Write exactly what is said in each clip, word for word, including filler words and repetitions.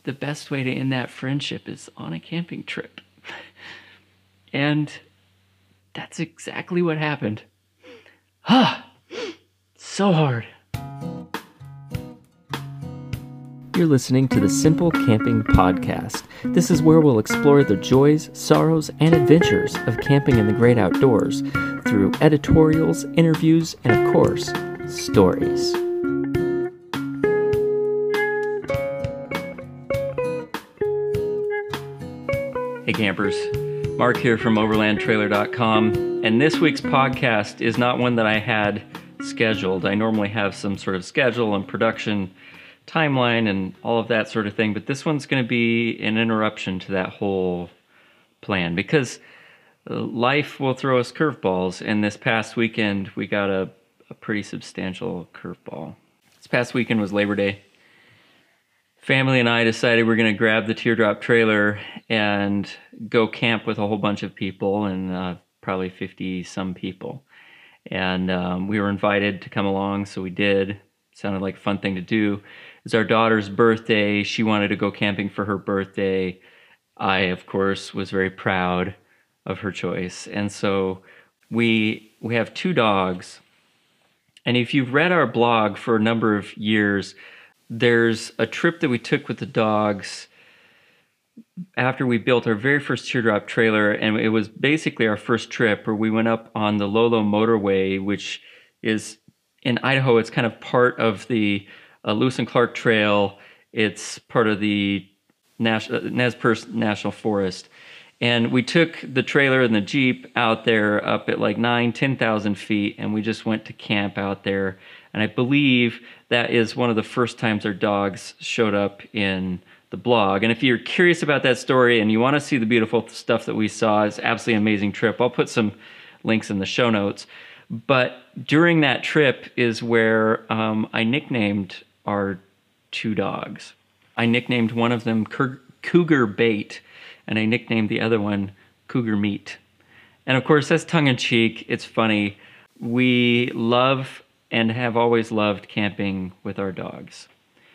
the best way to end that friendship is on a camping trip. And that's exactly what happened. Ah, so hard. You're listening to the Simple Camping Podcast. This is where we'll explore the joys, sorrows, and adventures of camping in the great outdoors through editorials, interviews, and of course, stories. Hey campers, Mark here from overland trailer dot com, and this week's podcast is not one that I had scheduled. I normally have some sort of schedule and production timeline and all of that sort of thing, but this one's going to be an interruption to that whole plan because life will throw us curveballs, and this past weekend we got a, a pretty substantial curveball. This past weekend was Labor Day. Family and I decided we're going to grab the teardrop trailer and go camp with a whole bunch of people, and uh, probably fifty some people. And um, we were invited to come along, so we did. Sounded like a fun thing to do. It's our daughter's birthday. She wanted to go camping for her birthday. I, of course, was very proud of her choice. And so we we have two dogs. And if you've read our blog for a number of years, there's a trip that we took with the dogs after we built our very first teardrop trailer, and it was basically our first trip where we went up on the Lolo Motorway, which is in Idaho. It's kind of part of the uh, Lewis and Clark Trail. It's part of the Nas- Nez Perce National Forest. And we took the trailer and the Jeep out there up at like nine, ten thousand feet, and we just went to camp out there. And I believe that is one of the first times our dogs showed up in the blog. And if you're curious about that story and you want to see the beautiful stuff that we saw, it's absolutely an amazing trip. I'll put some links in the show notes. But during that trip is where um, I nicknamed our two dogs. I nicknamed one of them Cougar Bait, and I nicknamed the other one Cougar Meat. And of course, that's tongue-in-cheek. It's funny. We love and have always loved camping with our dogs.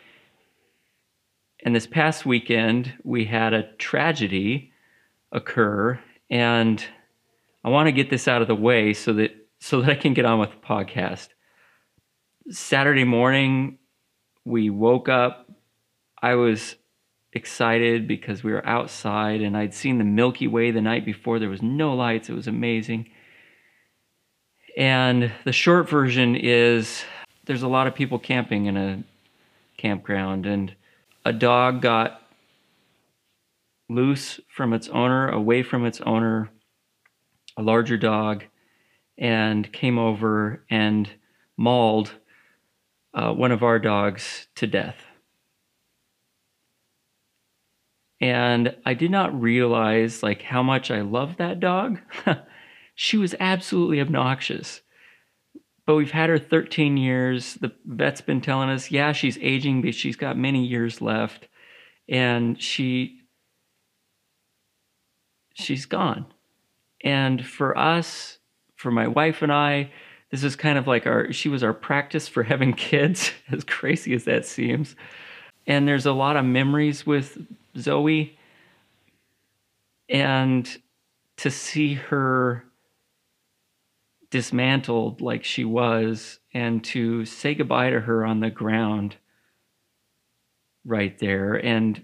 And this past weekend, we had a tragedy occur, and I want to get this out of the way so that so that I can get on with the podcast. Saturday morning, we woke up. I was excited because we were outside, and I'd seen the Milky Way the night before. There was no lights. It was amazing. And the short version is there's a lot of people camping in a campground, and a dog got loose from its owner, away from its owner, a larger dog, and came over and mauled uh, one of our dogs to death. And I did not realize like how much I loved that dog. She was absolutely obnoxious. But we've had her thirteen years. The vet's been telling us, yeah, she's aging, but she's got many years left. And she, she's gone. And for us, for my wife and I, this is kind of like our, she was our practice for having kids, as crazy as that seems. And there's a lot of memories with Zoe. And to see her dismantled like she was, and to say goodbye to her on the ground right there. And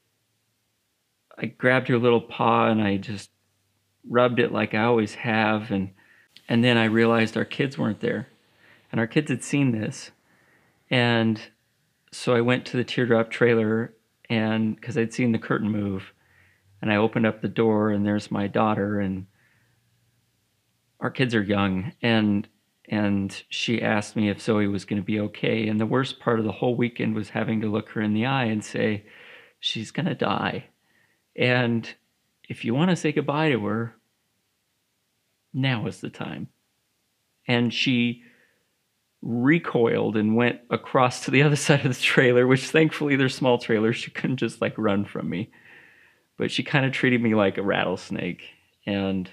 I grabbed her little paw and I just rubbed it like I always have. And, and then I realized our kids weren't there, and our kids had seen this. And so I went to the teardrop trailer, and because I'd seen the curtain move, and I opened up the door, and there's my daughter, and our kids are young, and and she asked me if Zoe was going to be okay. And the worst part of the whole weekend was having to look her in the eye and say, she's going to die. And if you want to say goodbye to her, now is the time. And she recoiled and went across to the other side of the trailer, which thankfully they're small trailers. She couldn't just like run from me. But she kind of treated me like a rattlesnake. And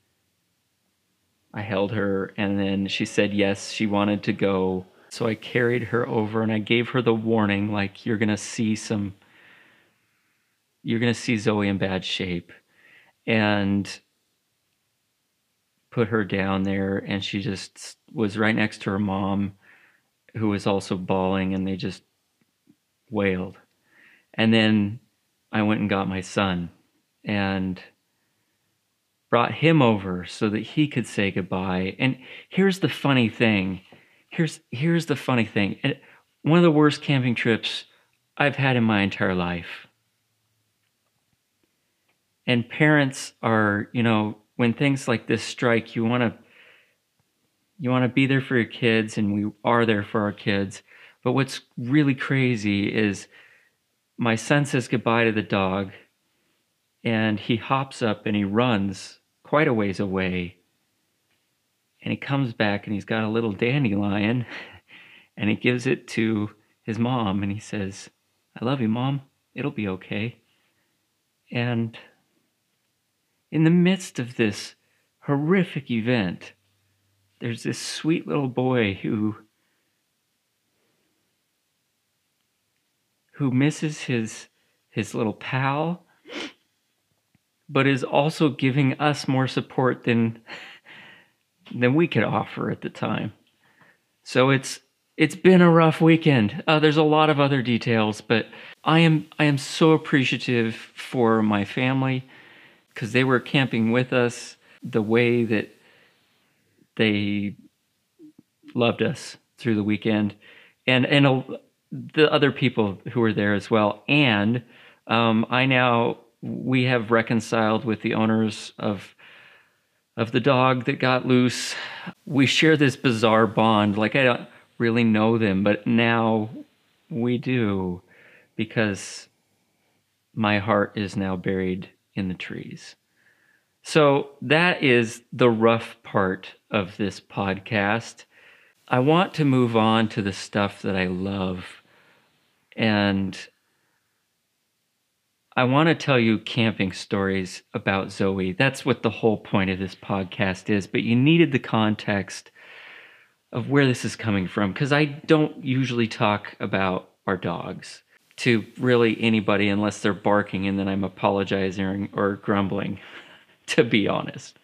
I held her, and then she said yes, she wanted to go. So I carried her over, and I gave her the warning, like, you're going to see some you're going to see Zoe in bad shape. And put her down there, and she just was right next to her mom, who was also bawling, and they just wailed. And then I went and got my son and brought him over so that he could say goodbye. And here's the funny thing. Here's here's the funny thing. One of the worst camping trips I've had in my entire life. And parents are, you know, when things like this strike, you want to you want to be there for your kids, and we are there for our kids. But what's really crazy is my son says goodbye to the dog, and he hops up and he runs quite a ways away. And he comes back and he's got a little dandelion, and he gives it to his mom, and he says, "I love you, Mom. It'll be okay." And in the midst of this horrific event, there's this sweet little boy who who misses his his little pal, but is also giving us more support than than we could offer at the time. So it's it's been a rough weekend. Uh, there's a lot of other details, but I am I am so appreciative for my family, because they were camping with us the way that they loved us through the weekend, and and uh, the other people who were there as well. And um, I now we have reconciled with the owners of of the dog that got loose. We share this bizarre bond. Like, I don't really know them, but now we do, because my heart is now buried in the trees. So that is the rough part of this podcast. I want to move on to the stuff that I love. And I want to tell you camping stories about Zoe. That's what the whole point of this podcast is. But you needed the context of where this is coming from, because I don't usually talk about our dogs to really anybody unless they're barking, and then I'm apologizing or grumbling, to be honest.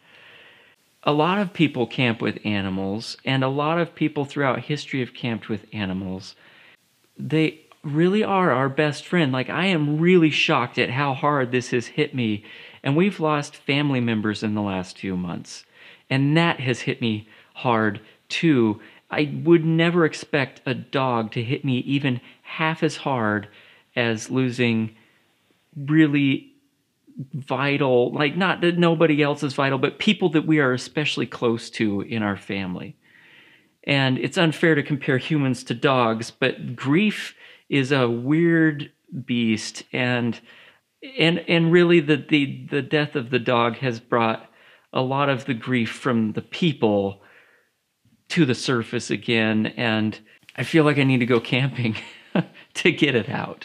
A lot of people camp with animals, and a lot of people throughout history have camped with animals. They really are our best friend. Like, I am really shocked at how hard this has hit me. And we've lost family members in the last few months, and that has hit me hard too. I would never expect a dog to hit me even half as hard as losing really vital, like, not that nobody else is vital, but people that we are especially close to in our family. And it's unfair to compare humans to dogs, but grief is a weird beast, and and and really the the the death of the dog has brought a lot of the grief from the people to the surface again, and I feel like I need to go camping to get it out.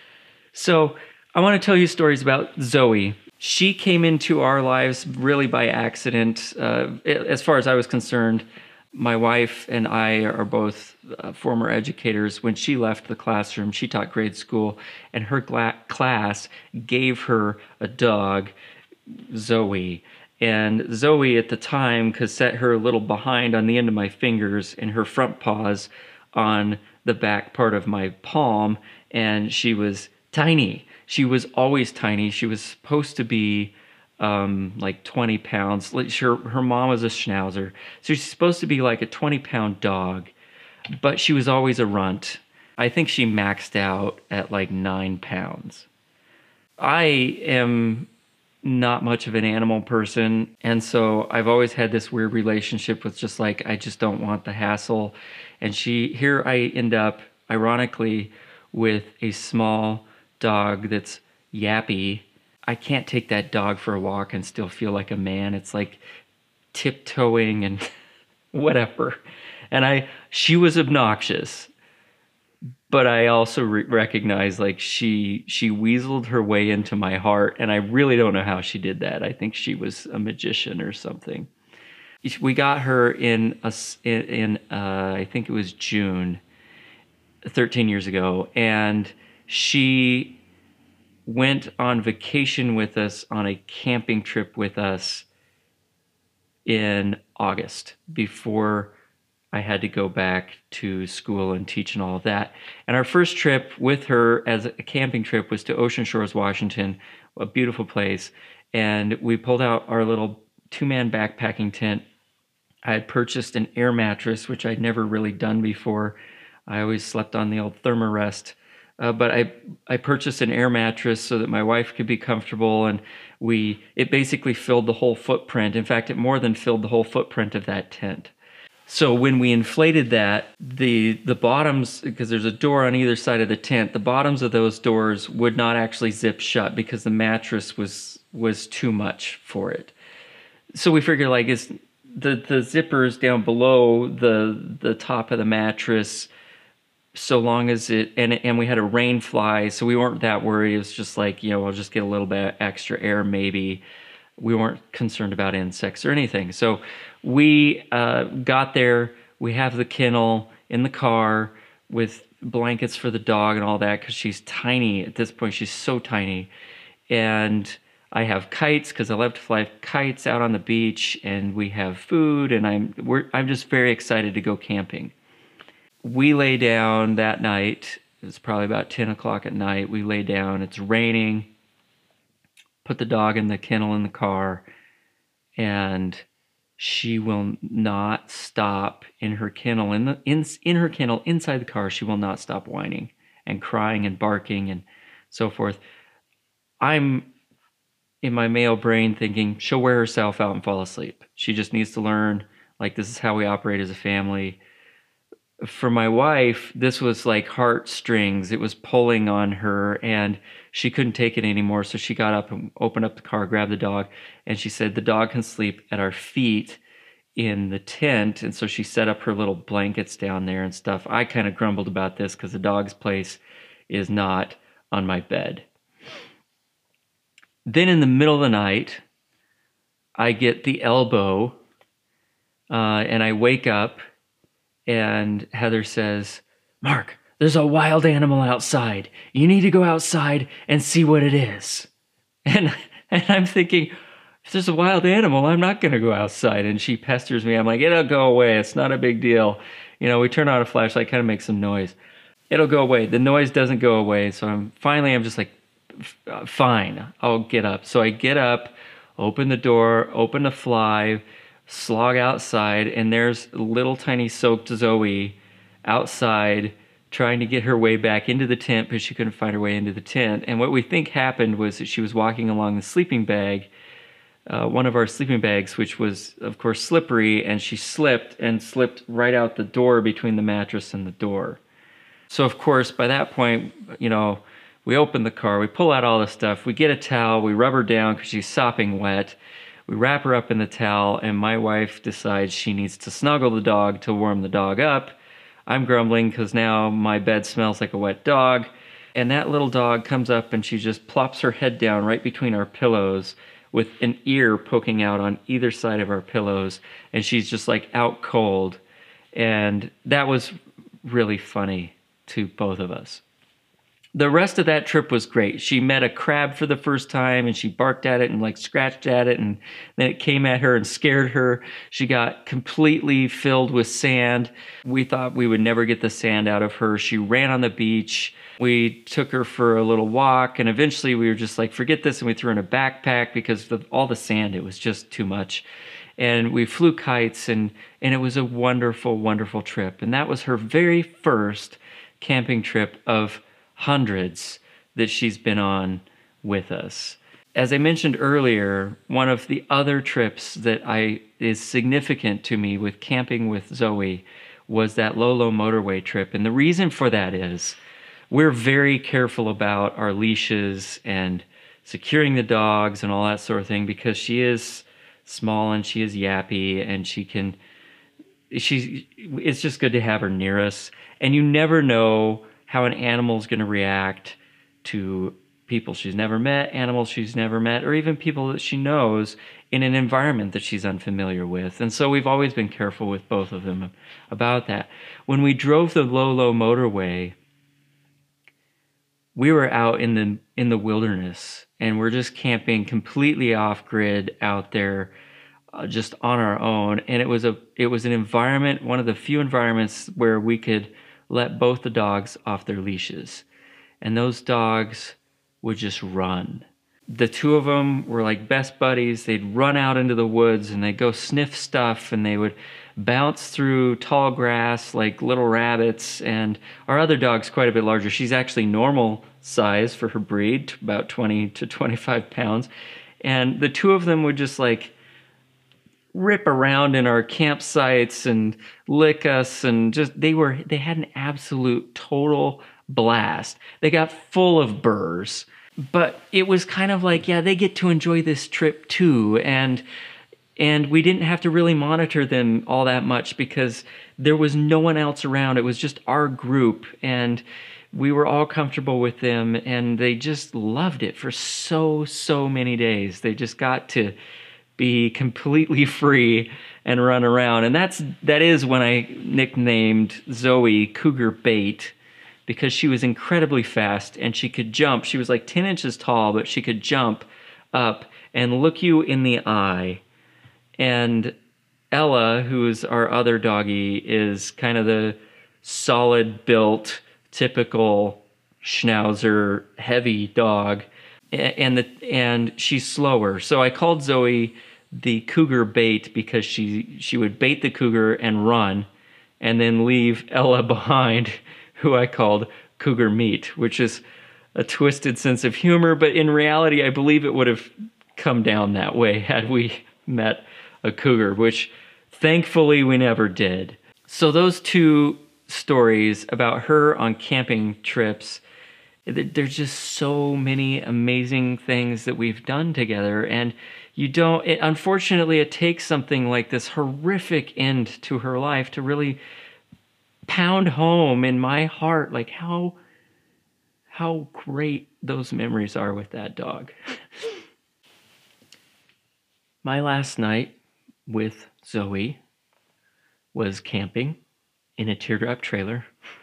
So I want to tell you stories about Zoe. She came into our lives really by accident. Uh, as far as I was concerned, my wife and I are both uh, former educators. When she left the classroom, she taught grade school, and her gla- class gave her a dog, Zoe. And Zoe at the time could set her a little behind on the end of my fingers and her front paws on the back part of my palm, and she was tiny. She was always tiny. She was supposed to be um, like twenty pounds. Her, her mom was a schnauzer, so she's supposed to be like a twenty pound dog, but she was always a runt. I think she maxed out at like nine pounds. I am not much of an animal person, and so I've always had this weird relationship with just like, I just don't want the hassle. And she, here I end up, ironically, with a small dog that's yappy. I can't take that dog for a walk and still feel like a man. It's like tiptoeing and whatever. And I, she was obnoxious, but I also re- recognize like she, she weaseled her way into my heart. And I really don't know how she did that. I think she was a magician or something. We got her in a, in, in uh, I think it was June, thirteen years ago. And she went on vacation with us on a camping trip with us in August before I had to go back to school and teach and all of that. And our first trip with her as a camping trip was to Ocean Shores, Washington, a beautiful place. And we pulled out our little two-man backpacking tent. I had purchased an air mattress, which I'd never really done before. I always slept on the old Thermarest. Uh, but I I purchased an air mattress so that my wife could be comfortable, and we it basically filled the whole footprint. In fact, it more than filled the whole footprint of that tent. So when we inflated that, the the bottoms, because there's a door on either side of the tent, the bottoms of those doors would not actually zip shut because the mattress was was too much for it. So we figured, like, is the the zippers down below the the top of the mattress, so long as it, and and we had a rain fly, so we weren't that worried. It was just like, you know, we'll just get a little bit extra air maybe. We weren't concerned about insects or anything. So we uh, got there. We have the kennel in the car with blankets for the dog and all that, because she's tiny at this point. She's so tiny. And I have kites because I love to fly kites out on the beach, and we have food, and I'm we're I'm just very excited to go camping. We lay down that night. It was probably about ten o'clock at night. We lay down. It's raining. Put the dog in the kennel in the car, and she will not stop in her kennel. In the in in her kennel inside the car, she will not stop whining and crying and barking and so forth. I'm in my male brain thinking she'll wear herself out and fall asleep. She just needs to learn, like, this is how we operate as a family. For my wife, this was like heartstrings. It was pulling on her, and she couldn't take it anymore. So she got up and opened up the car, grabbed the dog, and she said the dog can sleep at our feet in the tent. And so she set up her little blankets down there and stuff. I kind of grumbled about this because the dog's place is not on my bed. Then in the middle of the night, I get the elbow, uh, and I wake up, and Heather says, "Mark, there's a wild animal outside. You need to go outside and see what it is." And, and I'm thinking, if there's a wild animal, I'm not going to go outside. And she pesters me. I'm like, it'll go away. It's not a big deal. You know, we turn on a flashlight, kind of make some noise. It'll go away. The noise doesn't go away. So I'm finally, I'm just like, fine, I'll get up. So I get up, open the door, open the fly, slog outside, and there's little tiny soaked Zoe outside trying to get her way back into the tent because she couldn't find her way into the tent. And what we think happened was that she was walking along the sleeping bag, uh, one of our sleeping bags, which was, of course, slippery, and she slipped and slipped right out the door between the mattress and the door. So, of course, by that point, you know, we open the car, we pull out all the stuff, we get a towel, we rub her down because she's sopping wet. We wrap her up in the towel, and my wife decides she needs to snuggle the dog to warm the dog up. I'm grumbling because now my bed smells like a wet dog. And that little dog comes up and she just plops her head down right between our pillows with an ear poking out on either side of our pillows. And she's just like out cold. And that was really funny to both of us. The rest of that trip was great. She met a crab for the first time, and she barked at it and like scratched at it, and then it came at her and scared her. She got completely filled with sand. We thought we would never get the sand out of her. She ran on the beach. We took her for a little walk, and eventually we were just like, forget this, and we threw her in a backpack because of all the sand. It was just too much. And we flew kites, and, and it was a wonderful, wonderful trip. And that was her very first camping trip of hundreds that she's been on with us. As I mentioned earlier, one of the other trips that I is significant to me with camping with Zoe was that Lolo motorway trip. And the reason for that is we're very careful about our leashes and securing the dogs and all that sort of thing, because she is small and she is yappy, and she can, she's, it's just good to have her near us. And you never know how an animal is going to react to people she's never met, animals she's never met, or even people that she knows in an environment that she's unfamiliar with. And so we've always been careful with both of them about that. When we drove the Lolo motorway, we were out in the in the wilderness, and we're just camping completely off grid out there, uh, just on our own. And it was a it was an environment, one of the few environments where we could let both the dogs off their leashes, and those dogs would just run. The two of them were like best buddies. They'd run out into the woods and they'd go sniff stuff, and they would bounce through tall grass like little rabbits. And our other dog's quite a bit larger. She's actually normal size for her breed, about twenty to twenty-five pounds. And the two of them would just like rip around in our campsites and lick us, and just they were they had an absolute total blast. They got full of burrs. But it was kind of like, yeah, they get to enjoy this trip too. And and we didn't have to really monitor them all that much because there was no one else around. It was just our group, and we were all comfortable with them, and they just loved it for so, so many days. They just got to be completely free and run around. And that's that is when I nicknamed Zoe Cougar Bait, because she was incredibly fast and she could jump. She was like ten inches tall, but she could jump up and look you in the eye. And Ella, who's our other doggy, is kind of the solid built, typical schnauzer, heavy dog. And the and she's slower. So I called Zoe the Cougar Bait because she she would bait the cougar and run, and then leave Ella behind, who I called Cougar Meat, which is a twisted sense of humor, but in reality, I believe it would have come down that way had we met a cougar, which thankfully we never did. So those two stories about her on camping trips, there's just so many amazing things that we've done together, and you don't, it, unfortunately, it takes something like this horrific end to her life to really pound home in my heart like how how great those memories are with that dog. My last night with Zoe was camping in a teardrop trailer.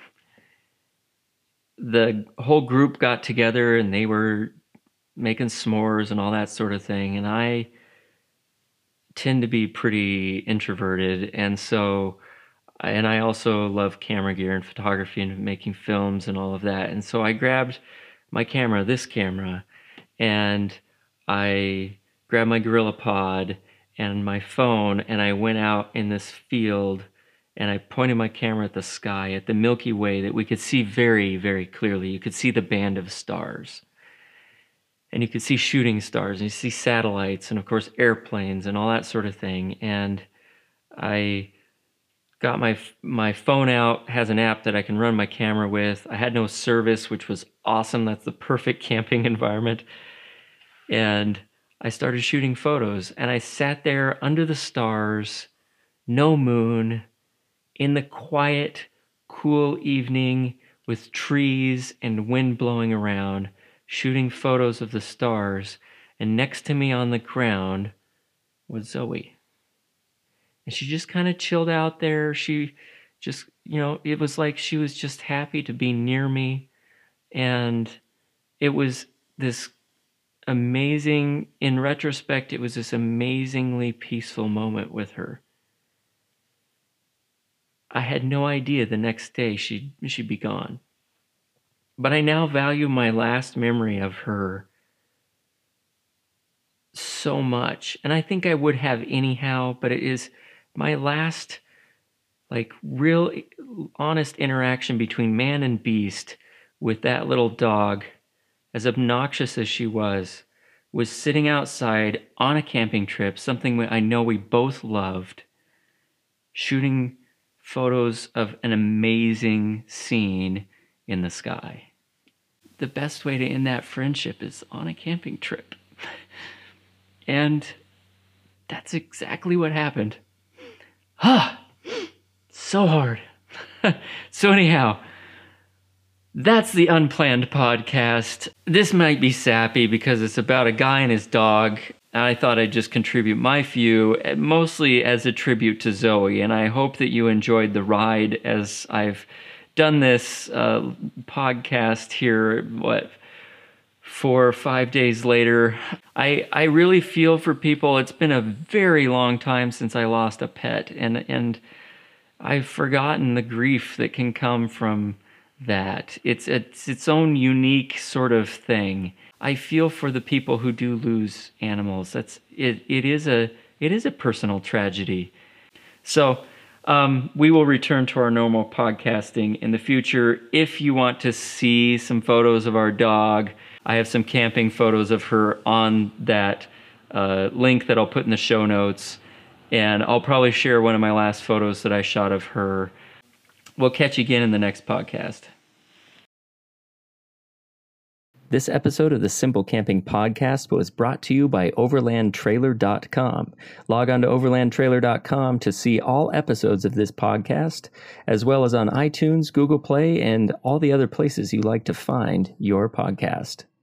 The whole group got together and they were making s'mores and all that sort of thing, and I tend to be pretty introverted, and so and I also love camera gear and photography and making films and all of that. And so I grabbed my camera, this camera, and I grabbed my GorillaPod and my phone, and I went out in this field and I pointed my camera at the sky, at the Milky Way that we could see very, very clearly. You could see the band of stars. And you could see shooting stars, and you see satellites, and of course airplanes and all that sort of thing. And I got my my phone out, has an app that I can run my camera with. I had no service, which was awesome. That's the perfect camping environment. And I started shooting photos, and I sat there under the stars, no moon, in the quiet, cool evening with trees and wind blowing around, shooting photos of the stars. And next to me on the ground was Zoe. And she just kind of chilled out there. She just, you know, it was like she was just happy to be near me. And it was this amazing, in retrospect, it was this amazingly peaceful moment with her. I had no idea the next day she'd, she'd be gone. But I now value my last memory of her so much. And I think I would have anyhow, but it is my last, like, real honest interaction between man and beast with that little dog, as obnoxious as she was, was sitting outside on a camping trip, something I know we both loved, shooting photos of an amazing scene in the sky. The best way to end that friendship is on a camping trip. And that's exactly what happened. Ah, so hard. So anyhow, that's the Unplanned Podcast. This might be sappy because it's about a guy and his dog. I thought I'd just contribute my view, mostly as a tribute to Zoe, and I hope that you enjoyed the ride as I've done this uh, podcast here, what, four or five days later. I I really feel for people. It's been a very long time since I lost a pet, and and I've forgotten the grief that can come from that. It's it's its own unique sort of thing. I feel for the people who do lose animals. That's it. It is a it is a personal tragedy. So um, we will return to our normal podcasting in the future. If you want to see some photos of our dog, I have some camping photos of her on that uh, link that I'll put in the show notes. And I'll probably share one of my last photos that I shot of her. We'll catch you again in the next podcast. This episode of the Simple Camping Podcast was brought to you by overland trailer dot com. Log on to overland trailer dot com to see all episodes of this podcast, as well as on iTunes, Google Play, and all the other places you like to find your podcast.